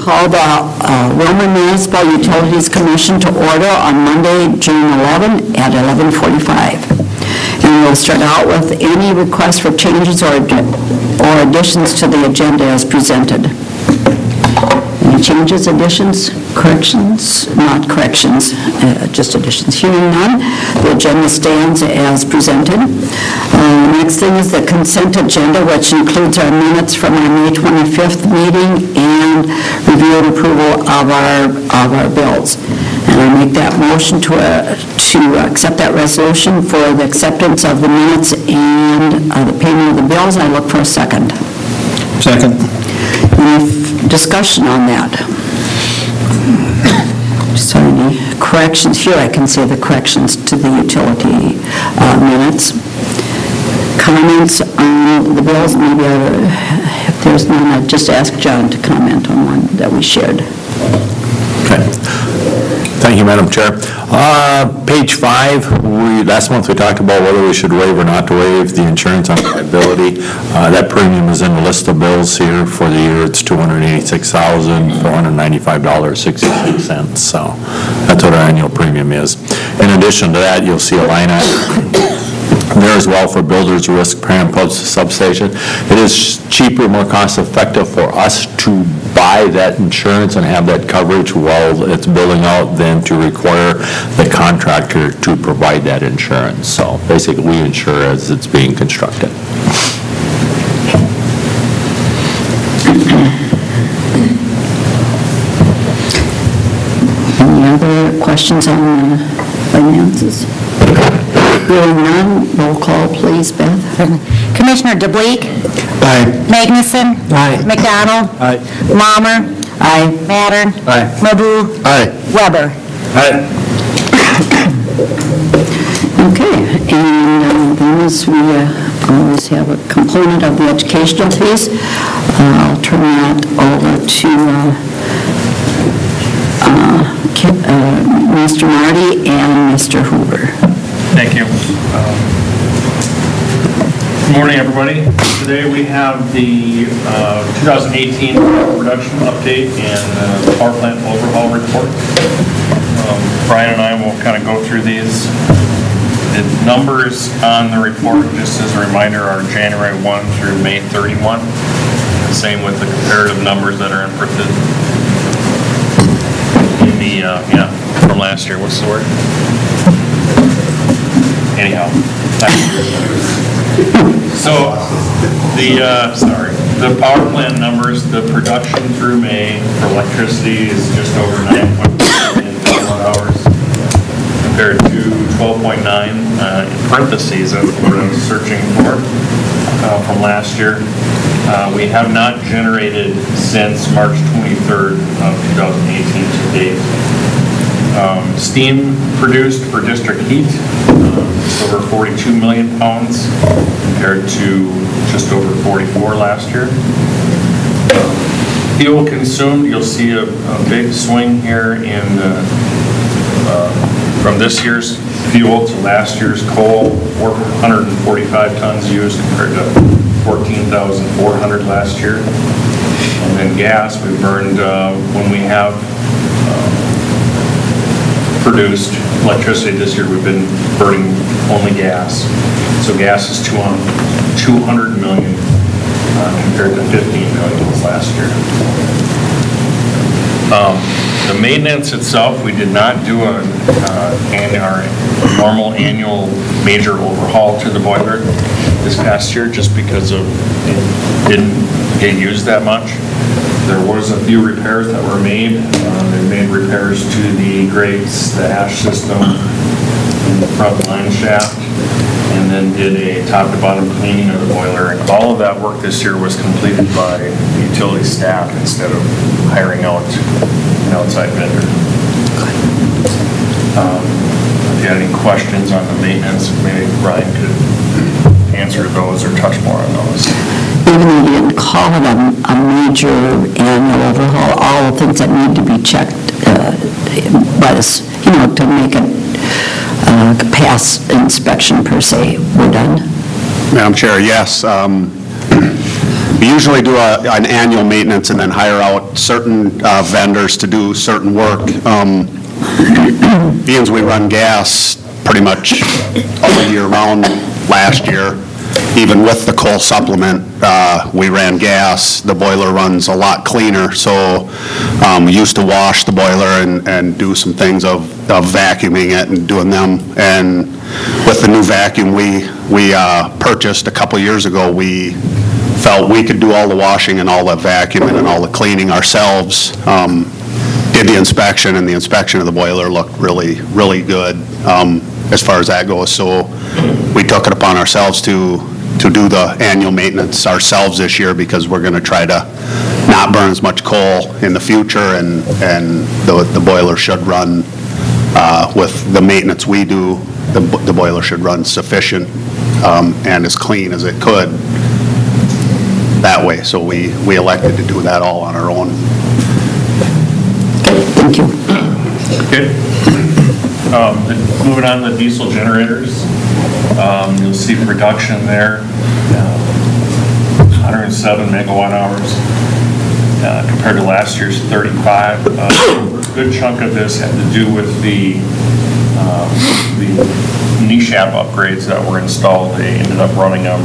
call the Roman Municipal Utilities Commission to order on Monday, June 11 at 11:45. And we'll start out with any requests for changes or additions to the agenda as presented. Any changes, additions, corrections? Not corrections, just additions. Hearing none, the agenda stands as presented. Next thing is the consent agenda, which includes our minutes from our May 25th meeting and review and approval of our bills. And I make that motion to accept that resolution for the acceptance of the minutes and the payment of the bills. I look for a second. Second. Any discussion on that? So any corrections here? I can say the corrections to the utility minutes. Comments on the bills? Maybe if there's none, I'd just ask John to comment on one that we shared. Okay. Thank you, Madam Chair. Page 5, last month we talked about whether we should waive or not to waive the insurance on liability. That premium is in the list of bills here for the year. It's $286,495.66. So that's what our annual premium is. In addition to that, you'll see a line item there as well for builder's risk parent post substation. It is cheaper, more cost effective for us to buy that insurance and have that coverage while it's building out than to require the contractor to provide that insurance. So basically we insure as it's being constructed. Any other questions on the finances? Hearing none, roll call, please, Beth. Commissioner DeBleek? Aye. Magnuson? Aye. McDonald? Aye. Laumer? Aye. Mattern? Aye. Mabu? Aye. Weber? Aye. Okay, and then as we always have a component of the educational fees, I'll turn that over to Mr. Marty and Mr. Hoover. Thank you. Good morning, everybody. Today we have the 2018 production update and power plant overhaul report. Brian and I will kind of go through these. The numbers on the report, just as a reminder, are January 1 through May 31. The same with the comparative numbers that are inputted in the, from last year. What's the word? Anyhow, so the power plant numbers, the production through May for electricity is just over 9.1 million kilowatt-hours compared to 12.9 in parentheses of what I was searching for from last year. We have not generated since March 23rd of 2018 to date. Steam produced for district heat, just over 42 million pounds compared to just over 44 last year. Fuel consumed, you'll see a big swing here in from this year's fuel to last year's coal. 445 tons used compared to 14,400 last year. And then gas, we burned when we have produced electricity this year, we've been burning only gas. So gas is 200 million compared to 15 million last year. The maintenance itself, we did not do our normal annual major overhaul to the boiler this past year just because of it didn't get used that much. There was a few repairs that were made. They made repairs to the grates, the ash system, and the front line shaft, and then did a top to bottom cleaning of the boiler. And all of that work this year was completed by utility staff instead of hiring out an outside vendor. If you had any questions on the maintenance, maybe Brian could answer those or touch more on those. Even though you didn't call it a major annual overhaul, all the things that need to be checked by us, to make it pass inspection per se, we're done. Madam Chair, yes. We usually do an annual maintenance and then hire out certain vendors to do certain work. Being as we run gas pretty much all year round last year, even with the coal supplement, we ran gas. The boiler runs a lot cleaner, so we used to wash the boiler and do some things of vacuuming it and doing them. And with the new vacuum we purchased a couple years ago, we felt we could do all the washing and all the vacuuming and all the cleaning ourselves. Did the inspection, and the inspection of the boiler looked really, really good as far as that goes. So we took it upon ourselves to do the annual maintenance ourselves this year, because we're going to try to not burn as much coal in the future, and the boiler should run, with the maintenance we do, the boiler should run sufficient and as clean as it could that way. So we elected to do that all on our own. Okay, thank you. Okay. Moving on to diesel generators, you'll see production there, 107 megawatt hours compared to last year's 35. A good chunk of this had to do with the NESHAP upgrades that were installed. They ended up running them,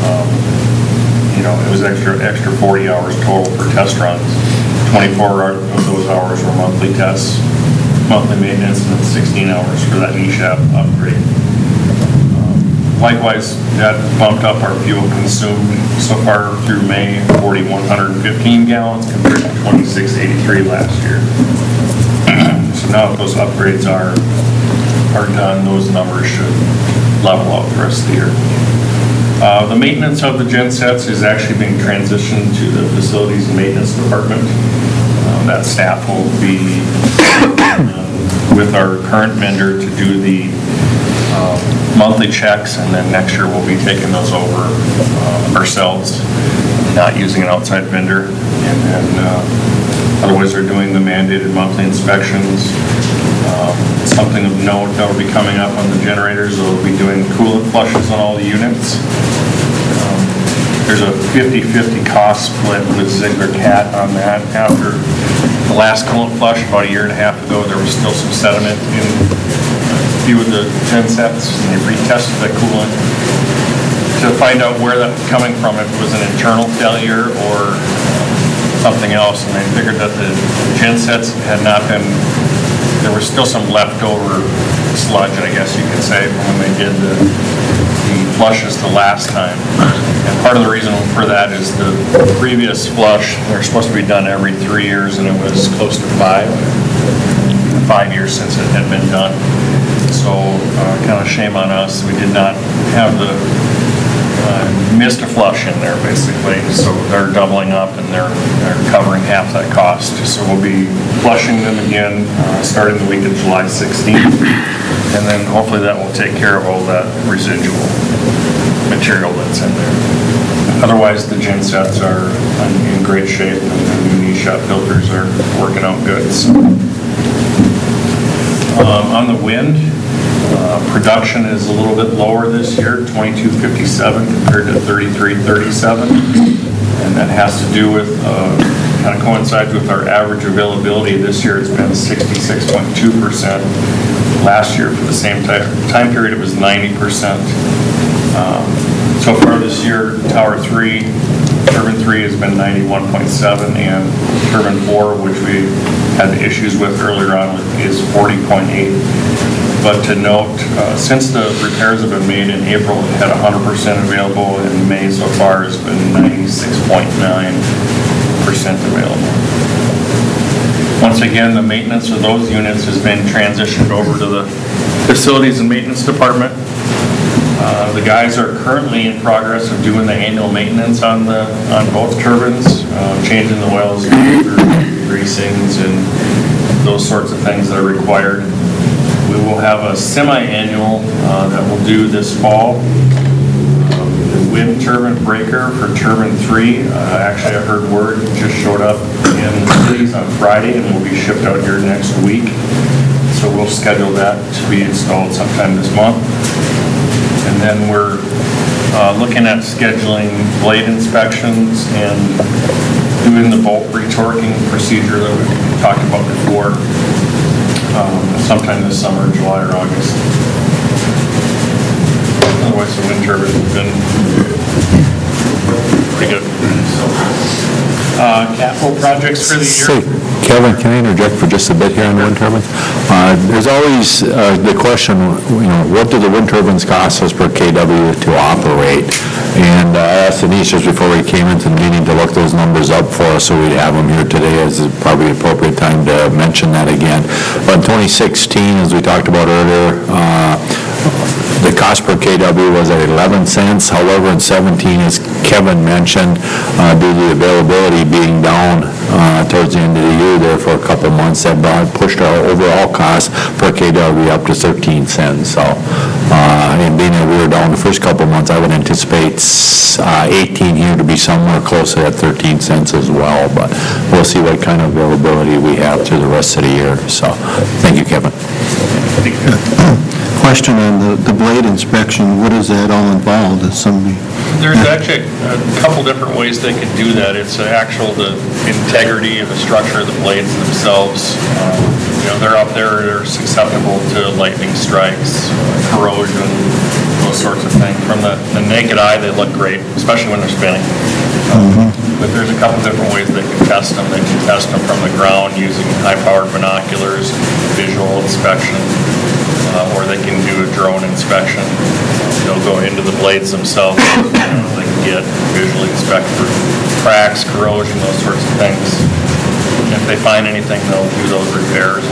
it was extra 40 hours total for test runs. 24 of those hours were monthly tests, monthly maintenance, and then 16 hours for that NESHAP upgrade. Likewise, that bumped up our fuel consumed so far through May, 4,115 gallons compared to 2,683 last year. So now that those upgrades are done, those numbers should level out the rest of the year. The maintenance of the gen sets is actually being transitioned to the facilities and maintenance department. That staff will be with our current vendor to do the monthly checks, and then next year we'll be taking those over ourselves, not using an outside vendor. And then otherwise they're doing the mandated monthly inspections. Something of note that will be coming up on the generators, they'll be doing coolant flushes on all the units. There's a 50-50 cost split with Ziegler-Cat on that. After the last coolant flush about a year and a half ago, there was still some sediment in a few of the gen sets, and they retested that coolant to find out where that was coming from, if it was an internal failure or something else. And they figured that the gen sets had not been, there was still some leftover sludge, I guess you could say, from when they did the flushes the last time. And part of the reason for that is the previous flush, they're supposed to be done every 3 years, and it was close to 5 years since it had been done. So kind of shame on us. We did not have the, missed a flush in there basically. So they're doubling up, and they're covering half that cost. So we'll be flushing them again starting the week of July 16th. And then hopefully that will take care of all that residual material that's in there. Otherwise, the gen sets are in great shape, and the new NESHAP filters are working out good. So. On the wind, production is a little bit lower this year, 2257 compared to 3337. And that has to do with, kind of coincides with our average availability. This year it's been 66.2%. Last year for the same time period it was 90%. So far this year, Tower 3, Turbine 3 has been 91.7, and Turbine 4, which we had the issues with earlier on, is 40.8. But to note, since the repairs have been made in April, it had 100% available, and May so far has been 96.9% available. Once again, the maintenance of those units has been transitioned over to the facilities and maintenance department. The guys are currently in progress of doing the annual maintenance on both turbines, changing the oils, greasings, and those sorts of things that are required. We will have a semi-annual that we'll do this fall. The wind turbine breaker for Turbine 3, actually I heard word, it just showed up in the cities on Friday and will be shipped out here next week. So we'll schedule that to be installed sometime this month. And then we're looking at scheduling blade inspections and doing the bolt retorquing procedure that we talked about before, sometime this summer, July or August. Otherwise, the wind turbines have been pretty good. So, capital projects for the Say, year. Kevin, can I interject for just a bit here on wind turbines? There's always the question, what do the wind turbines cost us per kW to operate? And I asked Denise just before we came into the meeting to look those numbers up for us, so we'd have them here today as probably an appropriate time to mention that again. But in 2016, as we talked about earlier, the cost per kW was at 11 cents. However, in 17, as Kevin mentioned, due to the availability being down towards the end of the year there for a couple months, that pushed our overall cost per kW up to 13 cents. So, and being that we were down the first couple months, I would anticipate 18 here to be somewhere close to that 13 cents as well. But we'll see what kind of availability we have through the rest of the year. So, thank you, Kevin. Question on the blade inspection, what is that all involved? Is somebody, There's actually a couple different ways they could do that. It's the integrity of the structure of the blades themselves. They're up there, they're susceptible to lightning strikes, corrosion, those sorts of things. From the naked eye, they look great, especially when they're spinning. But there's a couple different ways they can test them. They can test them from the ground using high-powered binoculars, visual inspection, or they can do a drone inspection. They'll go into the blades themselves. They can visually inspect for cracks, corrosion, those sorts of things. And if they find anything, they'll do those repairs.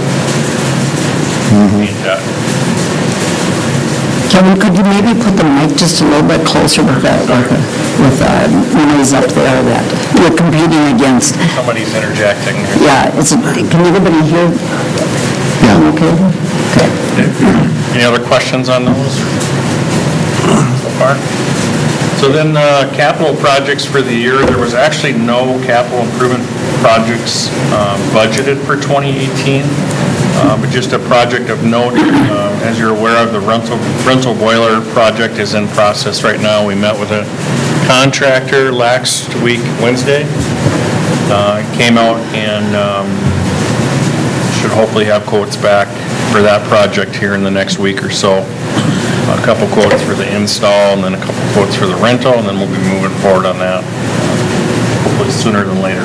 Kevin, could you maybe put the mic just a little bit closer with noise up there that you're competing against? Somebody's interjecting. Yeah, can everybody hear? Yeah. Okay? Okay. Any other questions on those so far? So then, capital projects for the year, there was actually no capital improvement projects budgeted for 2018, but just a project of note. As you're aware of, the rental boiler project is in process right now. We met with a contractor last week, Wednesday. Came out and should hopefully have quotes back for that project here in the next week or so. A couple quotes for the install and then a couple quotes for the rental, and then we'll be moving forward on that hopefully sooner than later.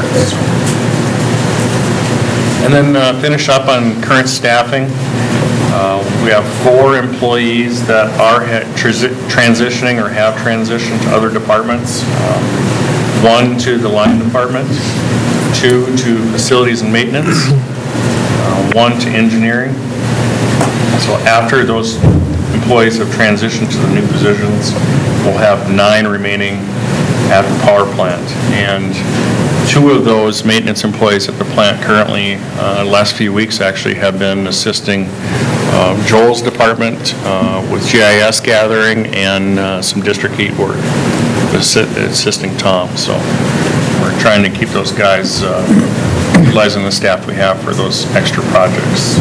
And then finish up on current staffing. We have 4 employees that are transitioning or have transitioned to other departments. 1 to the line department, 2 to facilities and maintenance, 1 to engineering. So after those employees have transitioned to the new positions, we'll have 9 remaining at the power plant. And 2 of those maintenance employees at the plant currently, the last few weeks actually, have been assisting Joel's department with GIS gathering and some district heat work, assisting Tom. So we're trying to keep those guys utilizing the staff we have for those extra projects.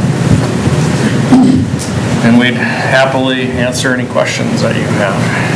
And we'd happily answer any questions that you have.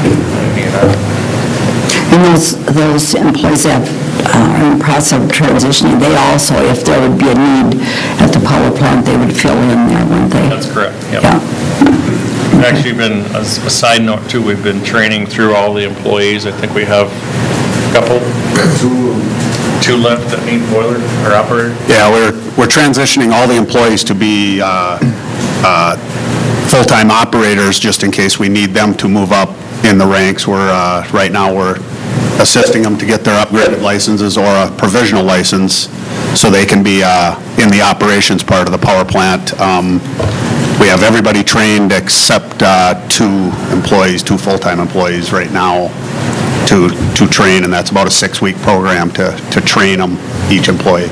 And those employees that are in the process of transitioning, they also, if there would be a need at the power plant, they would fill in there, wouldn't they? That's correct, yep. Yeah. We've actually been, as a side note too, we've been training through all the employees. I think we have a couple, 2 left that need boiler or operator. Yeah, we're transitioning all the employees to be full-time operators, just in case we need them to move up in the ranks. Right now, we're assisting them to get their upgraded licenses or a provisional license so they can be in the operations part of the power plant. We have everybody trained except 2 employees, 2 full-time employees right now to train, and that's about a 6-week program to train them, each employee.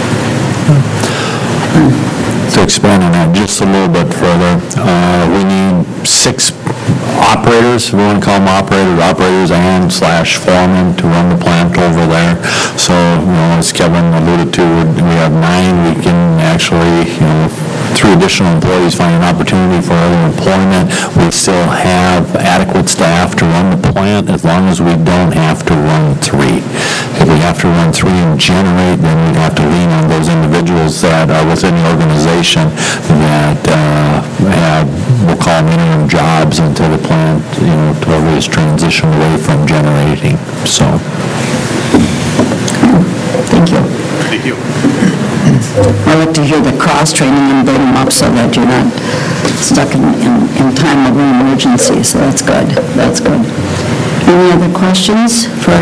To expand on that just a little bit further, we need 6 operators, we want to call them operators and / foremen to run the plant over there. So, as Kevin alluded to, we have 9. We can actually, through additional employees find an opportunity for other employment, we still have adequate staff to run the plant as long as we don't have to run 3. If we have to run 3 and generate, then we'd have to lean on those individuals that are within the organization that have, we'll call them interim jobs until the plant, totally is transitioned away from generating, so. Thank you. Thank you. I like to hear the cross-training and build them up so that you're not stuck in time of an emergency, so that's good, that's good. Any other questions for,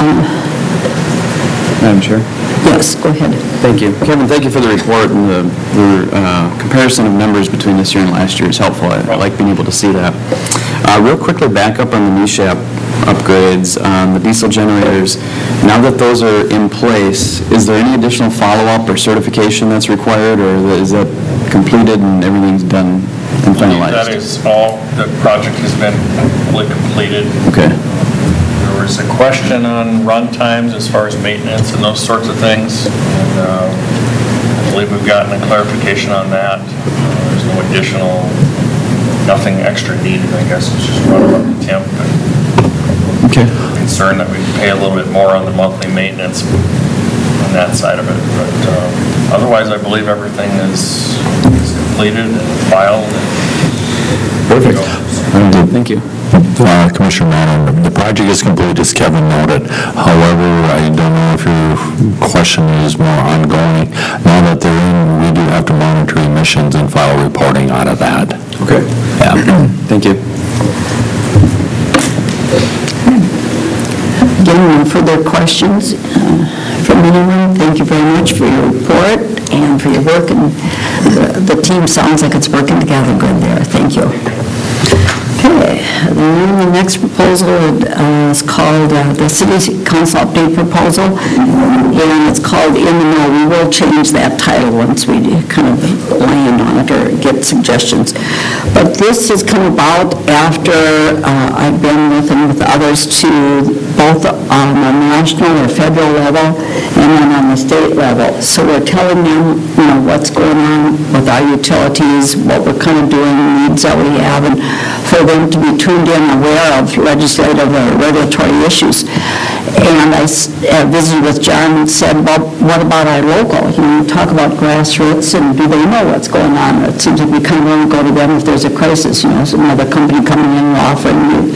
Madam Chair? yes, go ahead. Thank you. Kevin, thank you for the report, and the comparison of numbers between this year and last year is helpful. I like being able to see that. Real quickly, back up on the NESHAP upgrades, on the diesel generators. Now that those are in place, is there any additional follow-up or certification that's required, or is that completed and everything's done and finalized? That is all, the project has been fully completed. Okay. There was a question on run times as far as maintenance and those sorts of things, and I believe we've gotten a clarification on that. There's no additional, nothing extra needed, I guess, it's just run up the temp. Okay. Concerned that we pay a little bit more on the monthly maintenance on that side of it, but otherwise I believe everything is completed and filed. Perfect. Thank you. Commissioner Manning, the project is complete, as Kevin noted. However, I don't know if your question is more ongoing. Now that they're in, we do have to monitor emissions and file reporting out of that. Okay. Yeah. Thank you. Again, no further questions from anyone. Thank you very much for your report and for your work, and the team sounds like it's working together good there. Thank you. Okay, then the next proposal is called the City Council Update Proposal, and it's called In the Know. We will change that title once we kind of land on it or get suggestions. But this has come about after I've been with and with others to both on the national or federal level and then on the state level. So we're telling them, what's going on with our utilities, what we're kind of doing, needs that we have, and for them to be tuned in, aware of legislative or regulatory issues. And I visited with John and said, well, what about our local? Talk about grassroots, and do they know what's going on? It seems like we kind of only go to them if there's a crisis, another company coming in and offering,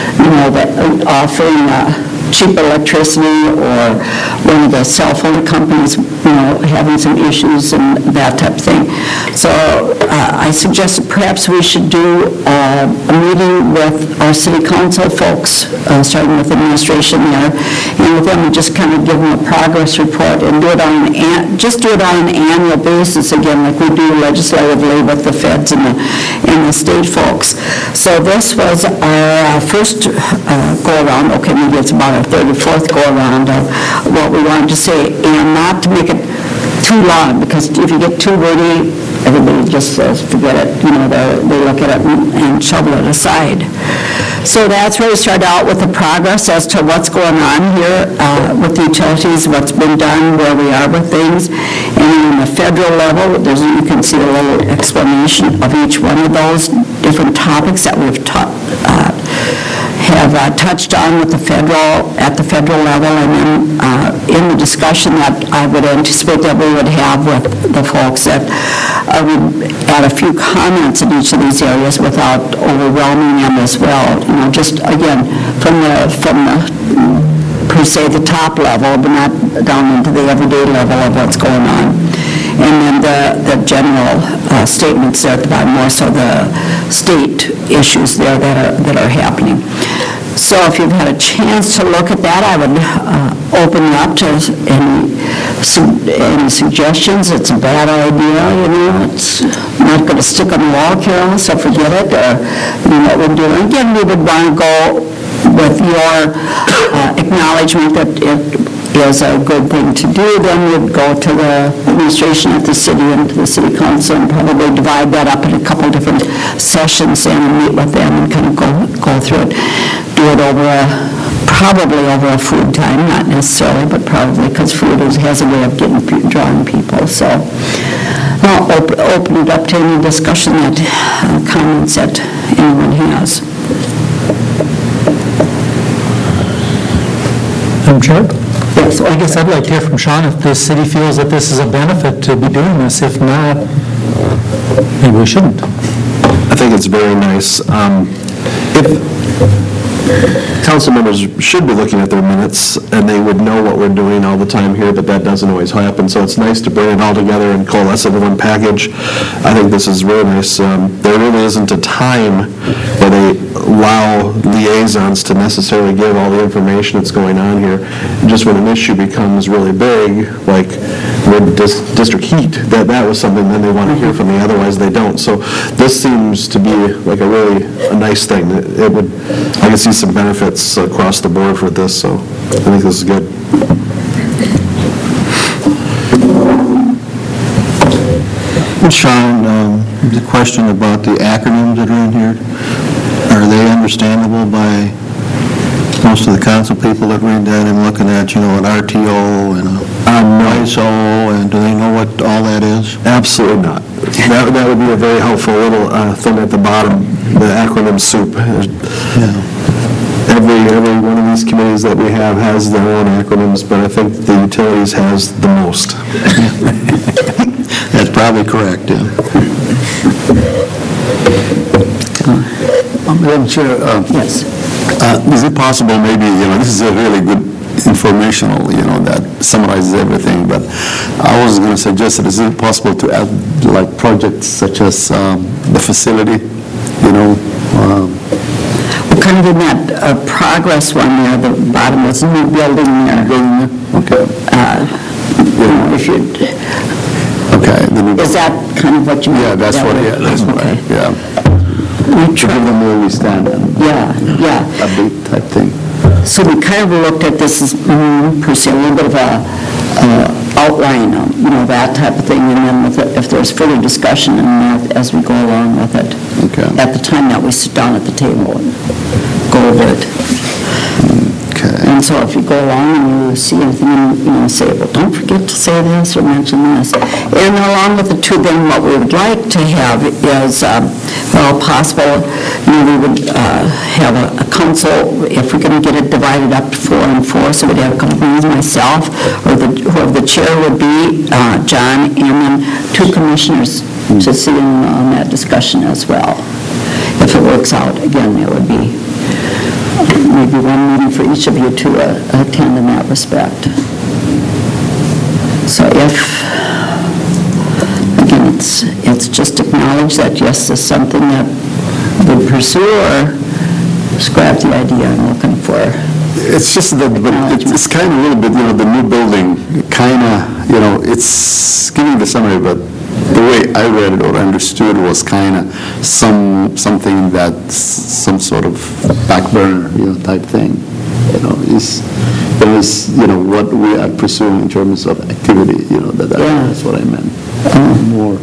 offering cheap electricity, or one of the cell phone companies, having some issues and that type of thing. So I suggested perhaps we should do a meeting with our city council folks, starting with administration there, and with them, and just kind of give them a progress report and do it on an annual basis again, like we do legislatively with the feds and the state folks. So this was our first go-around. Okay, maybe it's about our third or fourth go-around of what we wanted to say, and not to make it too long, because if you get too wordy, everybody just says, forget it, they look at it and shovel it aside. So that's where we started out with the progress as to what's going on here with the utilities, what's been done, where we are with things. And on the federal level, you can see a little explanation of each one of those different topics that we've have touched on with at the federal level, and then in the discussion that I would anticipate that we would have with the folks, that I would add a few comments in each of these areas without overwhelming them as well. Just again, from the per se the top level, but not down into the everyday level of what's going on. And then the general statements there at the bottom, more so the state issues there that are happening. So if you've had a chance to look at that, I would open it up to any suggestions. It's a bad idea, it's not going to stick on the wall, Carol, so forget it, or what we're doing. Again, we would want to go with your acknowledgement that it is a good thing to do. Then we'd go to the administration at the city and to the city council and probably divide that up in a couple different sessions and meet with them and kind of go through it. Do it probably over a food time, not necessarily, but probably, because food has a way of drawing people. So I'll open it up to any discussion that, comments that anyone has. Madam Chair? Yes, I guess I'd like to hear from Sean if the city feels that this is a benefit to be doing this. If not, maybe we shouldn't. I think it's very nice. If council members should be looking at their minutes, and they would know what we're doing all the time here, but that doesn't always happen, so it's nice to bring it all together and coalesce it in one package. I think this is really nice. There really isn't a time where they allow liaisons to necessarily give all the information that's going on here. Just when an issue becomes really big, like with district heat, that was something then they want to hear from me, otherwise they don't. So this seems to be like a nice thing. I can see some benefits across the board for this, so I think this is good. Sean, the question about the acronyms that are in here, are they understandable by most of the council people that read that? I'm looking at, an RTO and ISO, and do they know what all that is? Absolutely not. That would be a very helpful little thing at the bottom, the acronym soup. Every one of these committees that we have has their own acronyms, but I think the utilities has the most. That's probably correct, yeah. Madam Chair, yes. Is it possible maybe, this is a really good informational, that summarizes everything, but I was going to suggest that is it possible to add like projects such as the facility, Kind of in that progress one there, the bottom was new building there. Okay. If you, Okay. is that kind of what you mean? Yeah, that's what Okay. To give them where we stand and Yeah. update type thing. So we kind of looked at this as, per se, a little bit of a outline, that type of thing, and then if there's further discussion and that as we go along with it. Okay. At the time that we sit down at the table and go over it. Okay. And so if you go along and you see anything, say, well, don't forget to say this or mention this. And along with the two, then what we would like to have is, well, possible, we would have a council, if we're going to get it divided up to 4 and 4, so we'd have a couple meetings, myself, or whoever the chair would be, John, and then 2 commissioners to sit in on that discussion as well. If it works out, again, it would be maybe 1 meeting for each of you to attend in that respect. So again, it's just acknowledge that, yes, this is something that we'd pursue, or scrap the idea I'm looking for. It's just that, but it's kind of a little bit, the new building, kind of, it's giving the summary, but the way I read it or understood was kind of something that's some sort of back burner, type thing. Is what we are pursuing in terms of activity, that's what I meant. More.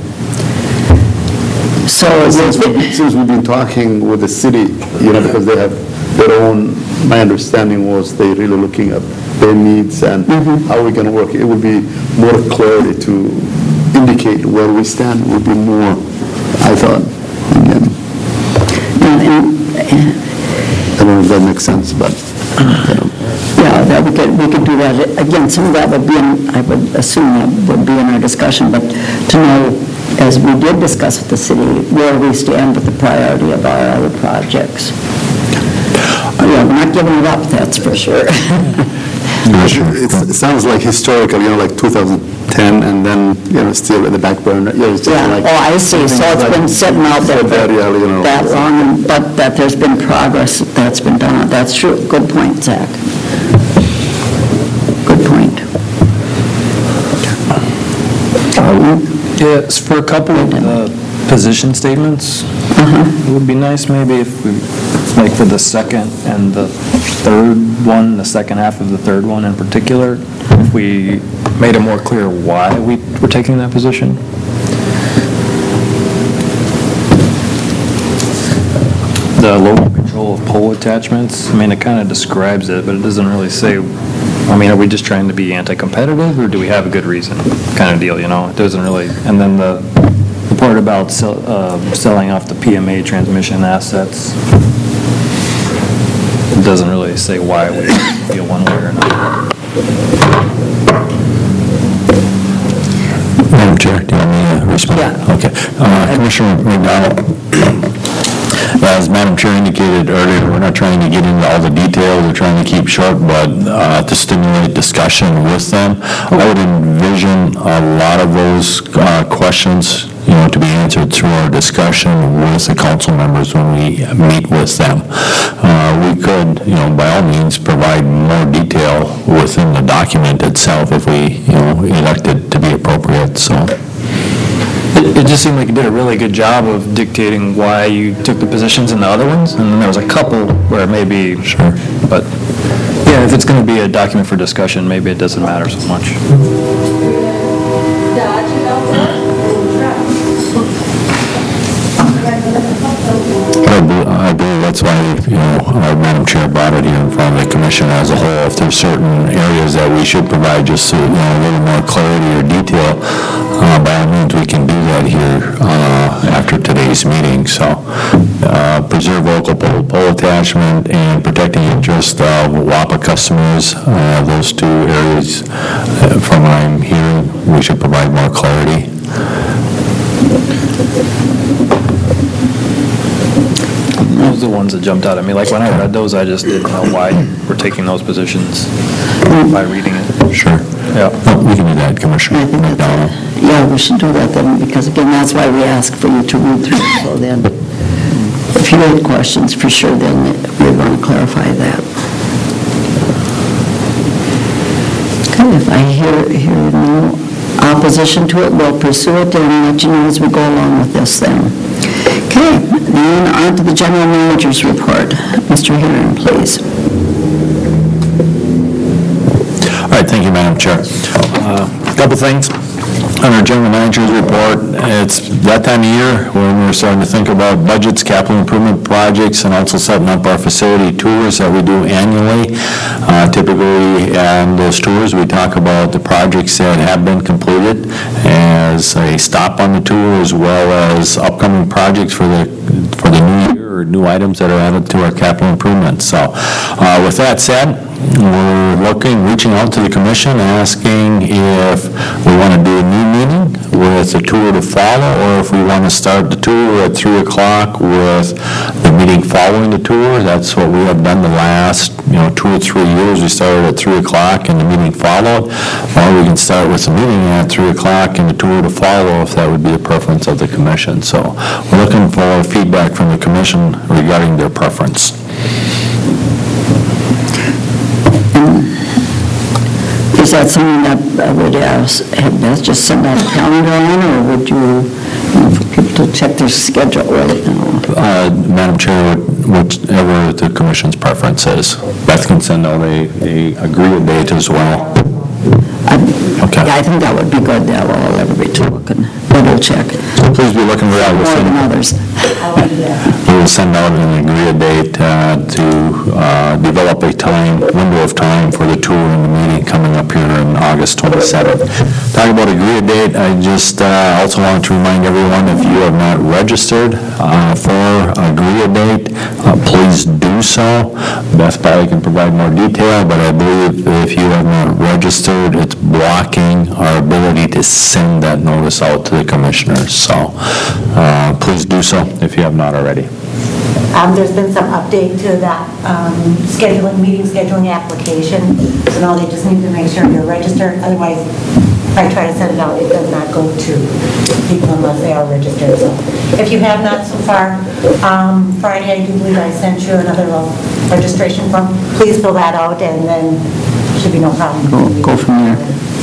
So Since we've been talking with the city, because they have their own, my understanding was they really looking at their needs and how we're going to work. It would be more clarity to indicate where we stand would be more, I thought, again. I don't know if that makes sense, but. Yeah, that we could do that. Again, some of that would be I would assume that would be in our discussion, but to know, as we did discuss with the city, where we stand with the priority of our other projects. Yeah, we're not giving it up, that's for sure. It sounds like historical, like 2010, and then, still at the back burner. It's just like, I see, so it's been sitting out there for that long, but that there's been progress that's been done. That's true. Good point, Zach. Good point. Yes, for a couple of position statements, it would be nice maybe if we, like for the second and the third one, the second half of the third one in particular, if we made it more clear why we were taking that position. The local control of pole attachments, it kind of describes it, but it doesn't really say I mean, are we just trying to be anti-competitive, or do we have a good reason, kind of deal, you know? It doesn't really, and then the part about selling off the PMA transmission assets, it doesn't really say why we feel one way or another. Madam Chair, do you want me to respond? Yeah. Okay. Commissioner McDonald, as Madam Chair indicated earlier, we're not trying to get into all the details, we're trying to keep short, but to stimulate discussion with them. I would envision a lot of those questions, to be answered through our discussion with the council members when we meet with them. We could, by all means, provide more detail within the document itself if we, elected to be appropriate, so. It just seemed like you did a really good job of dictating why you took the positions in the other ones, and then there was a couple where maybe, Sure. but, yeah, if it's going to be a document for discussion, maybe it doesn't matter so much. I believe that's why, our Madam Chair brought it here in front of the commission as a whole. If there's certain areas that we should provide just, a little more clarity or detail, by all means, we can do that here after today's meeting. So, preserve local pole attachment and protecting interest of WAPA customers, those two areas, from what I'm hearing, we should provide more clarity. Those are the ones that jumped out at me. Like, when I read those, I just didn't know why we're taking those positions by reading it. Sure. Yeah. We can do that, Commissioner McDonald. Yeah, we should do that then, because again, that's why we ask for you to read through. So then, if you had questions, for sure, then we want to clarify that. Okay, if I hear no opposition to it, we'll pursue it and let you know as we go along with this then. Okay, then on to the general manager's report. Mr. Herron, please. All right, thank you, Madam Chair. Couple things. On our general manager's report, it's that time of year when we're starting to think about budgets, capital improvement projects, and also setting up our facility tours that we do annually. Typically, on those tours, we talk about the projects that have been completed as a stop on the tour, as well as upcoming projects for the new year, or new items that are added to our capital improvements. So, with that said, we're reaching out to the commission, asking if we want to do a new meeting with a tour to follow, or if we want to start the tour at 3 o'clock with the meeting following the tour. That's what we have done the last, 2 or 3 years. We started at 3 o'clock and the meeting followed. Or we can start with the meeting at 3 o'clock and the tour to follow, if that would be the preference of the commission. So we're looking for feedback from the commission regarding their preference. Is that something that I would have just send out a calendar on, or would you, for people to check their schedule really? Madam Chair, whichever the commission's preference is. Beth can send out a agreed date as well. Okay. Yeah, I think that would be good. That will allow everybody to look and double check. Please be looking for that. More than others. We will send out an agreed date to develop a window of time for the tour and the meeting coming up here on August 27th. Talking about agreed date, I just also wanted to remind everyone, if you have not registered for agreed date, please do so. Beth probably can provide more detail, but I believe if you have not registered, it's blocking our ability to send that notice out to the commissioners. So please do so if you have not already. There's been some update to that meeting scheduling application, so now they just need to make sure you're registered. Otherwise, if I try to send it out, it does not go to people unless they are registered. So if you have not so far, Friday, I do believe I sent you another registration form. Please fill that out, and then should be no problem. Go from there.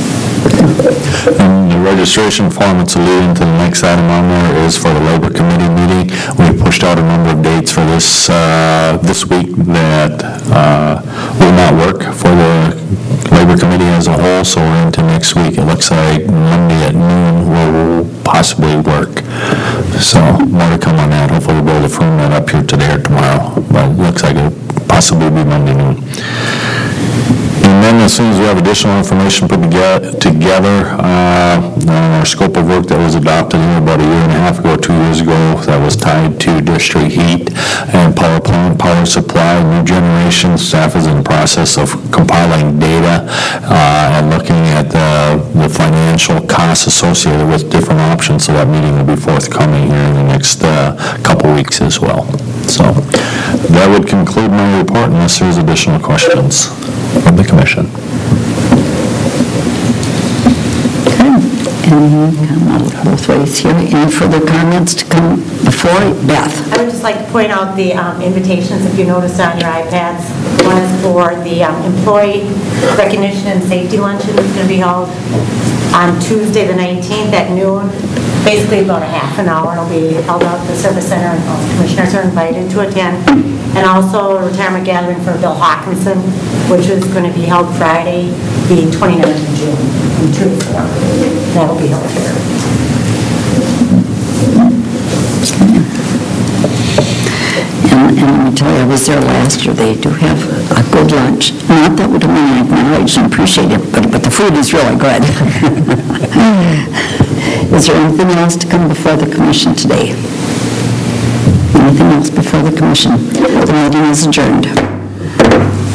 And the registration form that's alluding to the next item on there is for the Labor Committee meeting. We pushed out a number of dates for this week that will not work for the Labor Committee as a whole, so we're into next week. It looks like Monday at noon will possibly work. So more to come on that. Hopefully we'll be able to firm that up here today or tomorrow, but it looks like it'll possibly be Monday noon. In And then as soon as we have additional information put together, our scope of work that was adopted here about a year and a half ago, 2 years ago, that was tied to district heat and power plant, power supply, new generation. Staff is in the process of compiling data and looking at the financial costs associated with different options, so that meeting will be forthcoming here in the next couple weeks as well. So that would conclude my report unless there's additional questions from the commission. Okay, and come out both ways here. Any further comments to come before? Beth? I would just like to point out the invitations, if you notice on your iPads. One is for the employee recognition and safety luncheon that's going to be held on Tuesday, the 19th at noon, basically about a half an hour. It'll be held out at the service center, and all commissioners are invited to attend. And also a retirement gathering for Bill Hawkinson, which is going to be held Friday, the 29th of June, from 2 to 4. That'll be held here. And let me tell you, I was there last year. They do have a good lunch. Not that we don't want to acknowledge and appreciate it, but the food is really good. Is there anything else to come before the commission today? Anything else before the commission? The meeting is adjourned.